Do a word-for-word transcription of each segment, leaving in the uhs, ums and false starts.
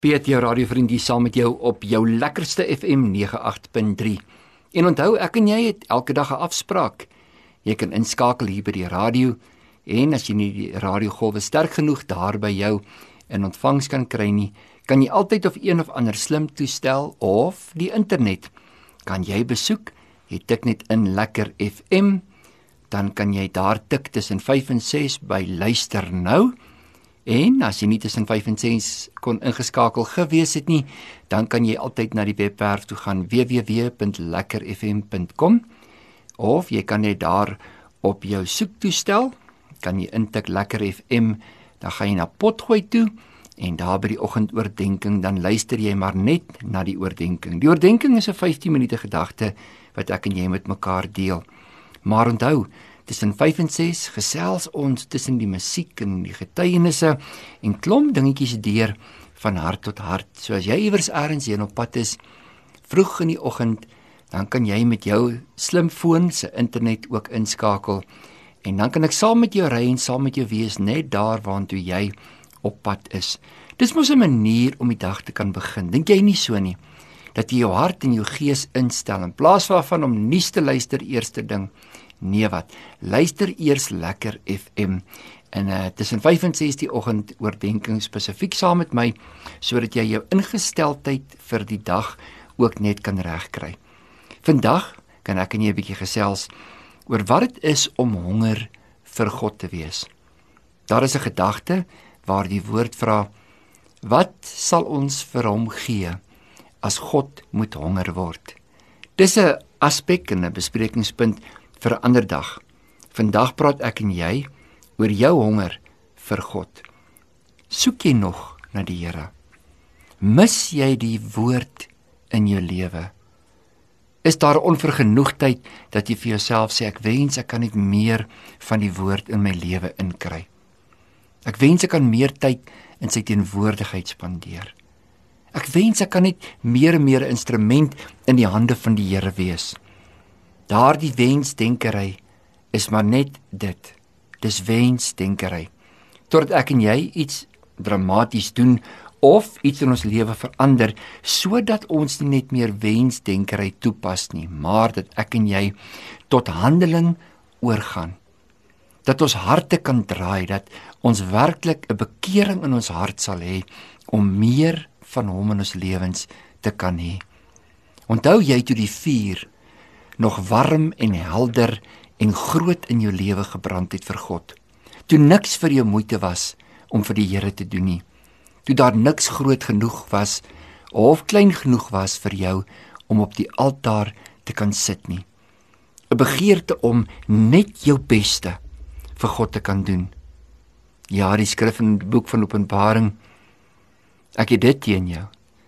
Piet, jou radiovriendie saam met jou op jou lekkerste F M nege agt punt drie. En onthou, ek en jy het elke dag 'n afspraak. Jy kan inskakel hier by die radio en as jy nie die radiogolwe sterk genoeg daar by jou in ontvangs kan kry nie, kan jy altyd op een of ander slim toestel of die internet kan jy besoek. Jy tik net in Lekker F M, dan kan jy daar tik tussen vyf en ses by Luister Nou. En as jy nie tussen vyf en ses kon ingeskakel gewees het nie, dan kan jy altyd na die webwerf toe gaan w w w punt lekker f m punt com of jy kan net daar op jou soektoestel, kan jy intik Lekker F M, dan gaan jy na Potgooi toe en daar by die oggendoordenking, dan luister jy maar net na die oordenking. Die oordenking is 'n vyftien minute gedagte wat ek en jy met mekaar deel. Maar onthou, tussen vyf en ses gesels ons tussen die musiek en die getuienisse en klomp dingetjies deur van hart tot hart. So as jy iewers elders heen op pad is, vroeg in die oggend, dan kan jy met jou slimfoon se internet ook inskakel en dan kan ek saam met jou ry en saam met jou wees net daar waartoe jy op pad is. Dis mos 'n manier om die dag te kan begin. Dink jy nie so nie? Dat jy jou hart en jou gees instel in plaas waarvan om nuus te luister eerste ding. Nee wat, luister eers Lekker F M en uh, tussen vyf en ses die oggend oordenking spesifiek saam met my, sodat jy jou ingesteldheid vir die dag ook net kan regkry. Vandag kan ek en jy 'n bietjie gesels oor wat dit is om honger vir God te wees. Daar is 'n gedagte waar die woord vra, wat sal ons vir hom gee as God moet honger word? Dis 'n aspek en 'n besprekingspunt vir 'n ander dag. Vandag praat ek en jy oor jou honger vir God. Soek jy nog na die Here? Mis jy die woord in jou lewe? Is daar onvergenoegdheid dat jy vir jouself sê, ek wens ek kan net meer van die woord in my lewe inkry. Ek wens ek kan meer tyd in sy teenwoordigheid spandeer. Ek wens ek kan net meer en meer 'n instrument in die hande van die Here wees. Daardie wensdenkery is maar net dit. Dis wensdenkery. Totdat ek en jy iets dramaties doen of iets in ons lewe verander, sodat ons nie net meer wensdenkery toepas nie, maar dat ek en jy tot handeling oorgaan. Dat ons harte kan draai, dat ons werklik 'n bekering in ons hart sal hê om meer van hom in ons lewens te kan hê. Onthou jy toe die vuur nog warm en helder en groot in jou lewe gebrand het vir God. Toe niks vir jou moeite was om vir die Here te doen nie. Toe daar niks groot genoeg was of klein genoeg was vir jou om op die altaar te kan sit nie. 'n Begeerte om net jou beste vir God te kan doen. Ja, die skrif in die boek van Openbaring, ek het dit teen jou,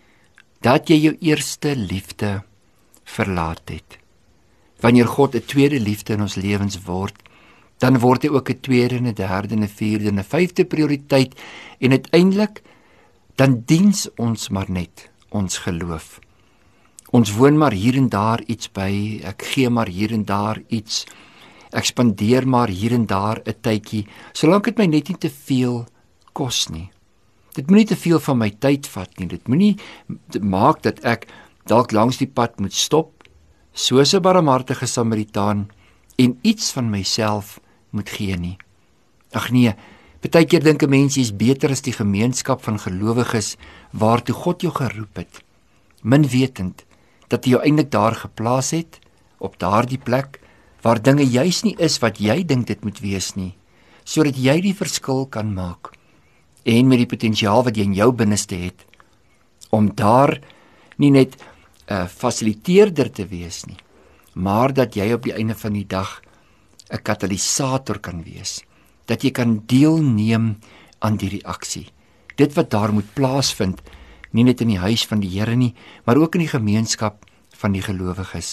dat jy jou eerste liefde verlaat het. Wanneer God 'n tweede liefde in ons lewens word, dan word hy ook 'n tweede en 'n derde en 'n vierde en 'n vyfde prioriteit en uiteindelik dan diens ons maar net ons geloof. Ons woon maar hier en daar iets by, ek gee maar hier en daar iets, ek spandeer maar hier en daar 'n tydjie, solank dit my net nie te veel kos nie. Dit moenie te veel van my tyd vat nie, dit moenie maak dat ek dalk langs die pad moet stop, soos 'n barmhartige Samaritaan, en iets van myself moet gee nie. Ag nee, baie keer dink 'n mens jy is beter as die gemeenskap van gelowiges waartoe God jou geroep het, min wetend dat hy jou eintlik daar geplaas het, op daardie plek, waar dinge juis nie is wat jy dink dit moet wees nie, sodat jy die verskil kan maak, en met die potensiaal wat jy in jou binneste het, om daar nie net 'n uh, fasiliteerder te wees nie, maar dat jy op die einde van die dag 'n katalisator kan wees, dat jy kan deelneem aan die reaksie, dit wat daar moet plaasvind, nie net in die huis van die Here nie, maar ook in die gemeenskap van die gelowiges.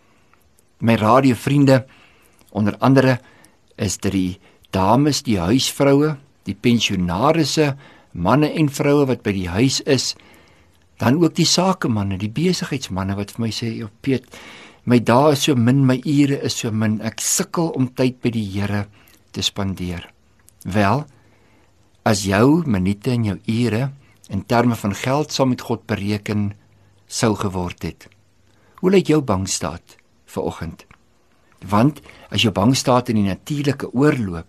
My radiovriende, onder andere, is dit die dames, die huisvroue, die pensionarisse, manne en vroue wat by die huis is, dan ook die sakemanne, die besigheidsmanne wat vir my sê, "Jo Piet, my dae is so min, my ure is so min, ek sukkel om tyd by die Here te spandeer." Wel, as jou minute en jou ure in terme van geld saam met God bereken sou geword het. Hoe lyk jou bankstaat vanoggend? Want as jou bankstaat in die natuurlike oorloop,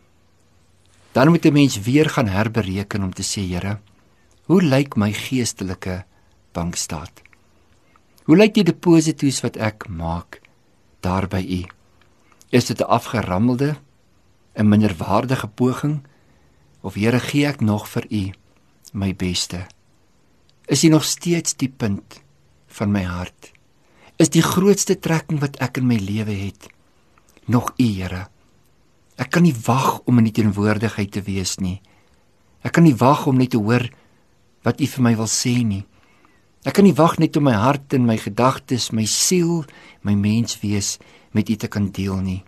dan moet 'n mens weer gaan herbereken om te sê, Here, hoe lyk my geestelike bankstaat? Hoe lyk die deposito's wat ek maak daar by U? Is dit 'n afgerammelde, 'n minderwaardige poging, of Here, gee ek nog vir U my beste? Is U nog steeds die punt van my hart? Is die grootste trekking wat ek in my lewe het nog U, Here? Ek kan nie wag om in die teenwoordigheid te wees nie. Ek kan nie wag om net te hoor wat U vir my wil sê nie. Ek kan nie wag net om my hart en my gedagtes, my siel, my menswees met U te kan deel nie.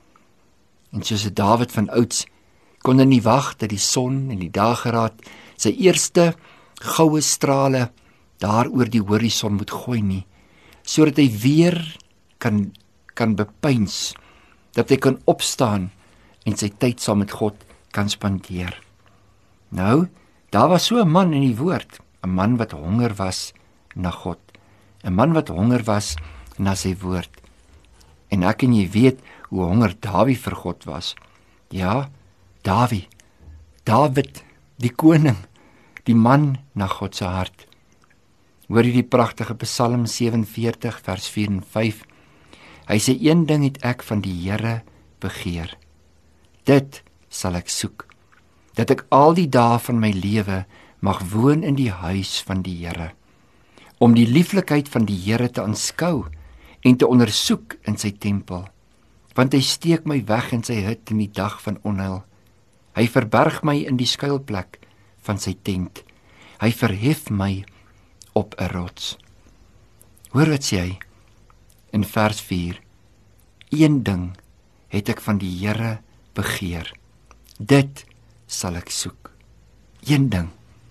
En soos Dawid van ouds kon hy nie wag dat die son en die dageraad sy eerste goue strale daar oor die horison moet gooi nie, sodat hy weer kan kan bepeins, dat hy kan opstaan en sy tyd saam met God kan spandeer. Nou, daar was so 'n man in die woord, 'n man wat honger was na God, 'n man wat honger was na sy woord. En ek en jy weet hoe honger Dawid vir God was. Ja, Dawid, Dawid, die koning, die man na God se hart. Hoor jy die pragtige Psalm sewenveertig vers vier en vyf? Hy sê, een ding het ek van die Here begeer. Dit sal ek soek, dat ek al die dae van my lewe mag woon in die huis van die Here, om die lieflikheid van die Here te aanskou en te ondersoek in sy tempel. Want hy steek my weg in sy hut in die dag van onheil. Hy verberg my in die skuilplek van sy tent. Hy verhef my op 'n rots. Hoor wat sê hy in vers vier? Een ding het ek van die Here begeer. Dit sal ek soek. Een ding.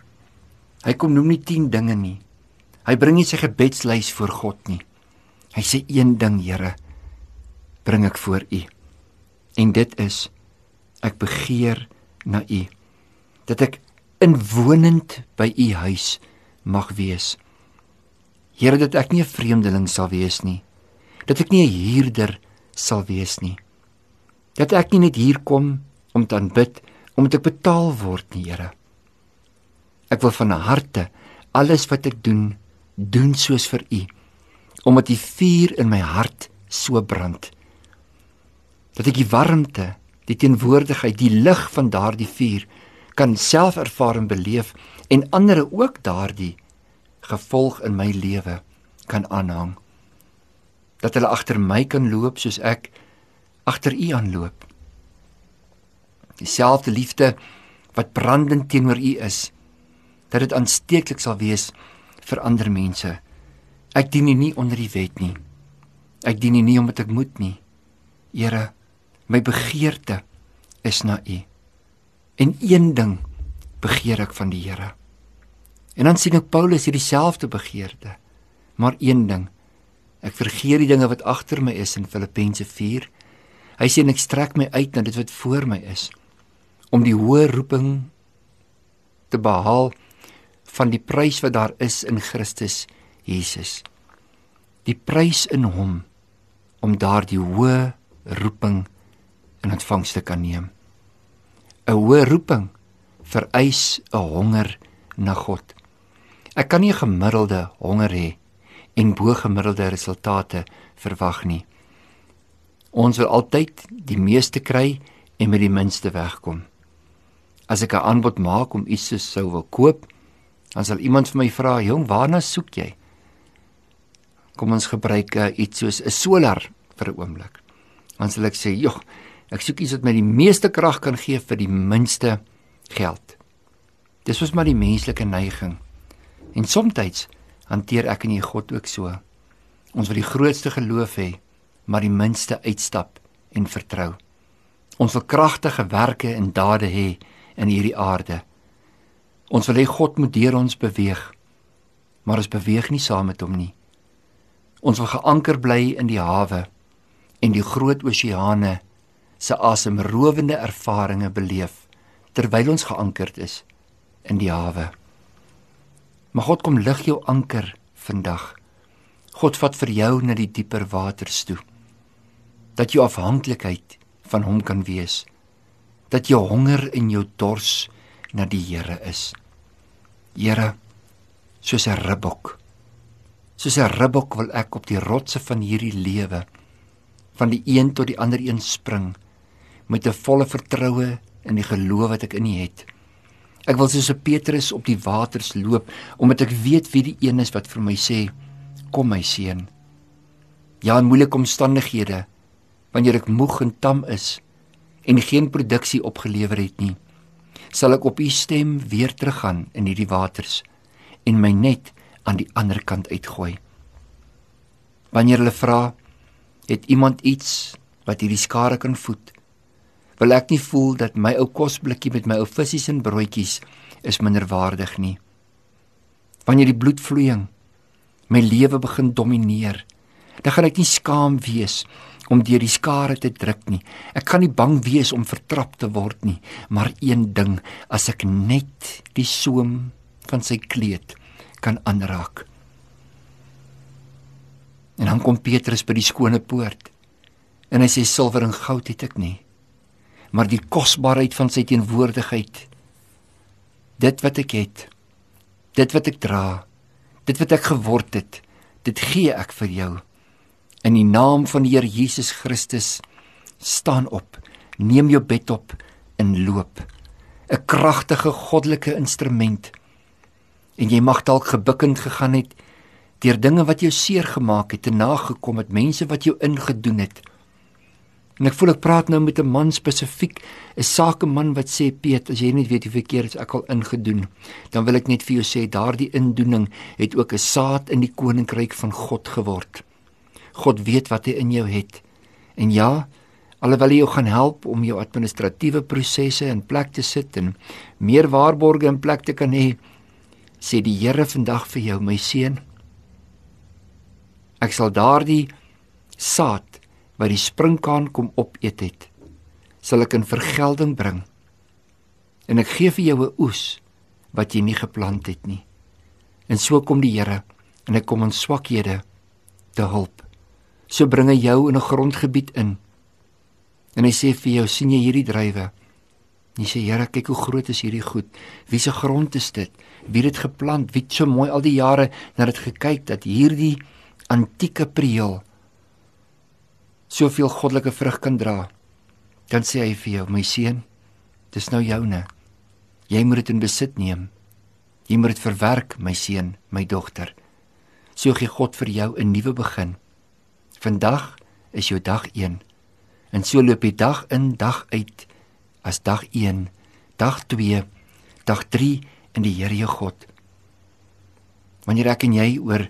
Hy kom noem nie tien dinge nie. Hy bring nie sy gebedslys voor God nie. Hy sê een ding, Here, bring ek voor U. En dit is, ek begeer na U, dat ek inwonend by U huis mag wees. Here, dat ek nie 'n vreemdeling sal wees nie, dat ek nie 'n huurder sal wees nie, dat ek nie net hier kom om te aanbid, omdat ek betaal word nie, Here. Ek wil van harte alles wat ek doen, doen soos vir U, omdat die vuur in my hart so brand, dat ek die warmte, die teenwoordigheid, die lig van daardie vuur kan self ervaar en beleef en ander ook daardie gevolg in my lewe kan aanhang. Dat hulle agter my kan loop soos ek agter U aanloop. Dieselfde liefde wat brandend teenoor U is, dat dit aansteeklik sal wees vir ander mense. Ek dien U nie onder die wet nie. Ek dien U nie omdat ek moet nie. Here, my begeerte is na U. En een ding begeer ek van die Here. En dan sien ek Paulus hier dieselfde begeerte. Maar een ding, ek vergeet die dinge wat agter my is in Filippense vier. Hy sê, en ek strek my uit na dit wat voor my is, om die hoë roeping te behaal van die prys wat daar is in Christus Jesus. Die prys in hom, om daar die hoë roeping in ontvangs te kan neem. 'n Hoë roeping vereis 'n honger na God. Ek kan nie 'n gemiddelde honger hê en bo-gemiddelde resultate verwag nie. Ons wil altyd die meeste kry en met die minste wegkom. As ek 'n aanbod maak om iets sou wil koop, dan sal iemand vir my vra, "Jong, waarna soek jy?" Kom ons gebruik uh, iets soos 'n solar vir 'n oomblik. Dan sal ek sê, "Joh, ek soek iets wat my die meeste krag kan gee vir die minste geld." Dis was maar die menslike neiging. En soms hanteer ek en jy God ook so. Ons wil die grootste geloof hê, maar die minste uitstap en vertrou. Ons wil kragtige werke en dade hê in hierdie aarde. Ons wil hê God moet deur ons beweeg, maar ons beweeg nie saam met hom nie. Ons wil geanker bly in die hawe en die groot oseane se asemrowende ervarings beleef, terwyl ons geankerd is in die hawe. Maar God kom lig jou anker vandag. God vat vir jou na die dieper waters toe. Dat jou afhanklikheid van hom kan wees. Dat jou honger en jou dors na die Here is. Here, soos 'n ribbok. Soos 'n ribbok wil ek op die rotse van hierdie lewe, van die een tot die ander een spring, met 'n volle vertroue in die geloof wat ek in U het. Ek wil soos 'n Petrus op die waters loop, omdat ek weet wie die een is wat vir my sê, kom my seun. Ja, in moeilike omstandighede, wanneer ek moeg en tam is, en geen produksie opgelewer het nie, sal ek op U stem weer teruggaan in hierdie waters, en my net aan die ander kant uitgooi. Wanneer hulle vra, het iemand iets wat hierdie skare kan voed, wil ek nie voel dat my ou kosblikkie met my ou visies en broodjies is minderwaardig nie. Wanneer die bloedvloeiing my lewe begin domineer, dan gaan ek nie skaam wees om deur die skare te druk nie. Ek gaan nie bang wees om vertrap te word nie, maar een ding, as ek net die soem van sy kleed kan aanraak. En dan kom Petrus by die skone poort, en hy sê, silwer en goud het ek nie, maar die kosbaarheid van sy teenwoordigheid, dit wat ek het, dit wat ek dra, dit wat ek geword het, dit gee ek vir jou. In die naam van die Here Jesus Christus, staan op, neem jou bed op en loop. 'n Kragtige goddelike instrument. En jy mag dalk gebukkend gegaan het deur dinge wat jou seer gemaak het, te nagekom het, mense wat jou ingedoen het. En ek voel ek praat nou met 'n man spesifiek, 'n sakeman wat sê, Piet, as jy net weet hoeveel keer is ek al ingedoen, dan wil ek net vir jou sê, daardie indoening het ook 'n saad in die koninkryk van God geword. God weet wat hy in jou het. En ja, alhoewel hy jou gaan help om jou administratiewe prosesse in plek te sit en meer waarborge in plek te kan hê, sê die Here vandag vir jou, my seun, ek sal daardie saad wat die sprinkaan kom opeet het, sal ek in vergelding bring. En ek gee vir jou 'n oes wat jy nie geplant het nie. En so kom die Here, en hy kom in swakhede te hulp. So bring hy jou in 'n grondgebied in. En hy sê vir jou, sien jy hierdie druiwe? Jy sê, Here, kyk hoe groot is hierdie goed. Wie se grond is dit? Wie het dit geplant? Wie het so mooi al die jare na dit gekyk, dat hierdie antieke prieel soveel goddelike vrug kan dra? Dan sê hy vir jou, my seun, dis nou joune. Jy moet dit in besit neem. Jy moet dit verwerk, my seun, my dogter. So gee God vir jou 'n nuwe begin. Vandag is jou dag een. En so loop jy dag in, dag uit, as dag een, dag twee, dag drie in die Here jou God. Wanneer ek en jy oor,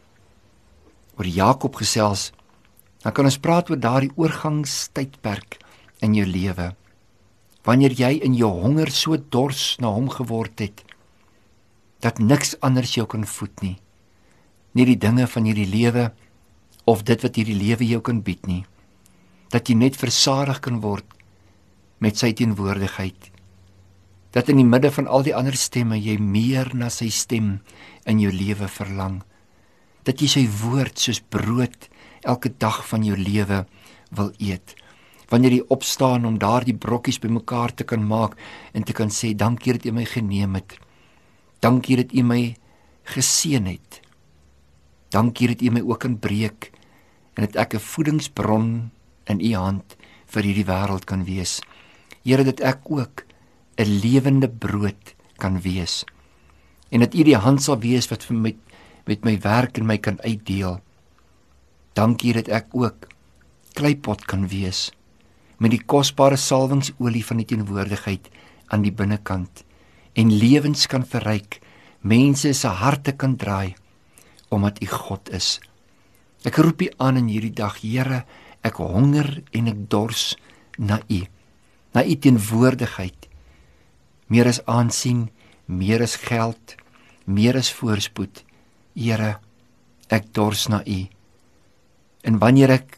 oor Jakob gesels, dan kan ons praat oor daardie oorgangstydperk in jou lewe. Wanneer jy in jou honger so dors na hom geword het, dat niks anders jou kan voed nie. Nie die dinge van hierdie lewe, of dit wat hierdie lewe jou kan bied nie. Dat jy net versadig kan word met sy teenwoordigheid. Dat in die midde van al die ander stemme, jy meer na sy stem in jou lewe verlang. Dat jy sy woord soos brood elke dag van jou lewe wil eet. Wanneer jy opstaan om daardie brokkies bymekaar te kan maak en te kan sê, dankie dat U my geneem het. Dankie dat U my geseën het. Dankie dat U my ook kan breek en dat ek 'n voedingsbron in U hand vir hierdie wêreld kan wees. Here, dat ek ook 'n lewende brood kan wees. En dat U die hand sal wees wat vir my, met my werk en my kan uitdeel. Dankie dat ek ook kleipot kan wees met die kosbare salwingsolie van die teenwoordigheid aan die binnekant en lewens kan verryk, mense se harte kan draai omdat U God is. Ek roep U aan in hierdie dag, Here, ek honger en ek dors na U, na U teenwoordigheid. Meer as aansien, meer as geld, meer as voorspoed. Here, ek dors na U. En wanneer ek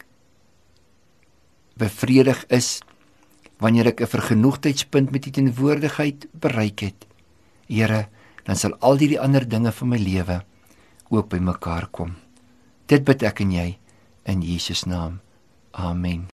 bevredig is, wanneer ek 'n vergenoegdheidspunt met U teenwoordigheid bereik het, Here, dan sal al die ander dinge van my lewe ook by mekaar kom. Dit bid ek en jy in Jesus naam. Amen.